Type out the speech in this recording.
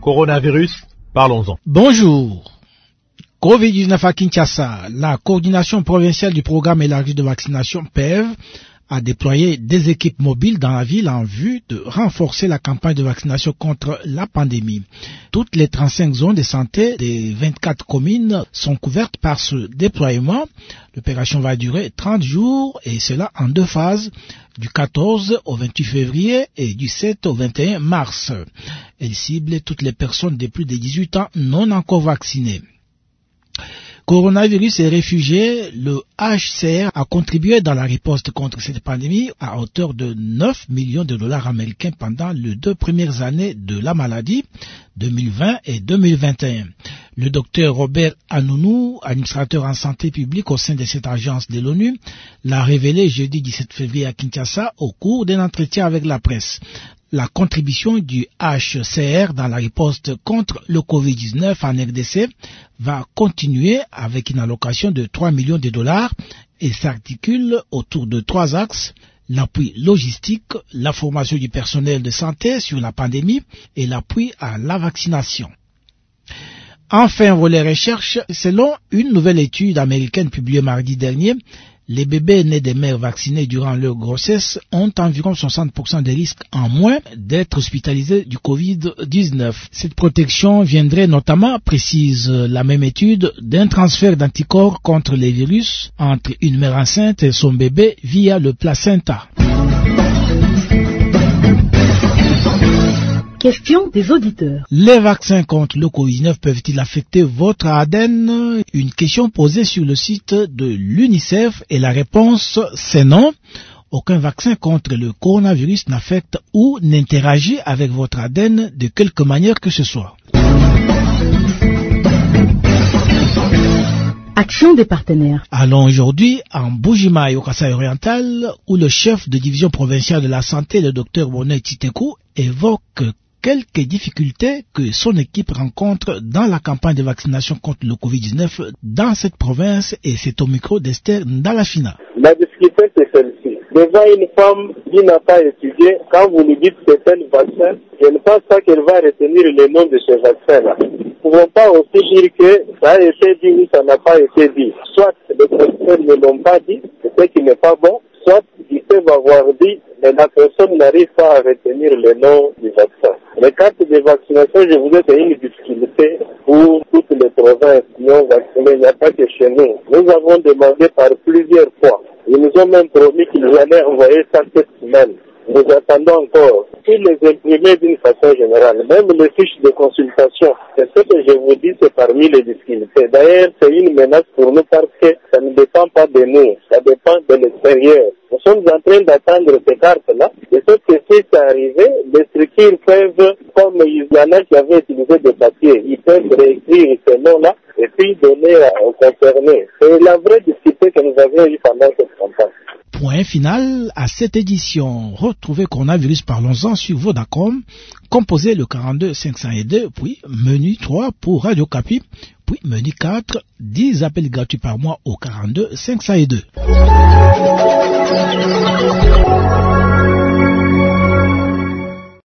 Coronavirus, parlons-en. Bonjour. Covid-19 à Kinshasa, la coordination provinciale du programme élargi de vaccination PEV a déployé des équipes mobiles dans la ville en vue de renforcer la campagne de vaccination contre la pandémie. Toutes les 35 zones de santé des 24 communes sont couvertes par ce déploiement. L'opération va durer 30 jours et cela en 2 phases, du 14 au 28 février et du 7 au 21 mars. Elle cible toutes les personnes de plus de 18 ans non encore vaccinées. Coronavirus et réfugiés, le HCR a contribué dans la riposte contre cette pandémie à hauteur de 9 millions de dollars américains pendant les 2 premières années de la maladie, 2020 et 2021. Le docteur Robert Anounou, administrateur en santé publique au sein de cette agence de l'ONU, l'a révélé jeudi 17 février à Kinshasa au cours d'un entretien avec la presse. La contribution du HCR dans la riposte contre le Covid-19 en RDC va continuer avec une allocation de 3 millions de dollars et s'articule autour de 3 axes: l'appui logistique, la formation du personnel de santé sur la pandémie et l'appui à la vaccination. Enfin, volet recherche, selon une nouvelle étude américaine publiée mardi dernier, les bébés nés des mères vaccinées durant leur grossesse ont environ 60% de risques en moins d'être hospitalisés du Covid-19. Cette protection viendrait notamment, précise la même étude, d'un transfert d'anticorps contre les virus entre une mère enceinte et son bébé via le placenta. Question des auditeurs. Les vaccins contre le Covid-19 peuvent-ils affecter votre ADN? Une question posée sur le site de l'UNICEF et la réponse c'est non. Aucun vaccin contre le coronavirus n'affecte ou n'interagit avec votre ADN de quelque manière que ce soit. Action des partenaires. Allons aujourd'hui en Bujimaï, au Kasaï oriental, où le chef de division provinciale de la santé, le Dr Bonnet Titekou, évoque quelques difficultés que son équipe rencontre dans la campagne de vaccination contre le Covid-19 dans cette province, et c'est au micro d'Esther Ndalafina. La difficulté, c'est celle-ci. Devant une femme qui n'a pas étudié, quand vous lui dites c'est tel vaccin, je ne pense pas qu'elle va retenir le nom de ce vaccin-là. Nous ne pouvons pas aussi dire que ça a été dit ou ça n'a pas été dit. Soit les professeurs ne l'ont pas dit, c'est ce qui n'est pas bon, soit ils peuvent avoir dit, mais la personne n'arrive pas à retenir le nom du vaccin. Les cartes de vaccination, je vous ai dit, une difficulté pour toutes les provinces qui ont vacciné, il n'y a pas que chez nous. Nous avons demandé par plusieurs fois. Ils nous ont même promis qu'ils allaient envoyer ça cette semaine. Nous attendons encore. Ils les imprimer d'une façon générale. Même les fiches de consultation. C'est ce que je vous dis, c'est parmi les difficultés. D'ailleurs, c'est une menace pour nous parce que ça ne dépend pas de nous. Ça dépend de l'extérieur. Nous sommes en train d'attendre ces cartes-là. Et ce que si c'est arrivé, les structures peuvent, comme il y en a qui avaient utilisé des papiers, ils peuvent réécrire ces noms-là et puis donner aux concernés. C'est la vraie difficulté que nous avions eue pendant cette campagne. Point final à cette édition. Retrouvez Coronavirus, parlons-en sur Vodacom. Composez le 42 502, puis menu 3 pour Radio Capi, puis menu 4, 10 appels gratuits par mois au 42 502.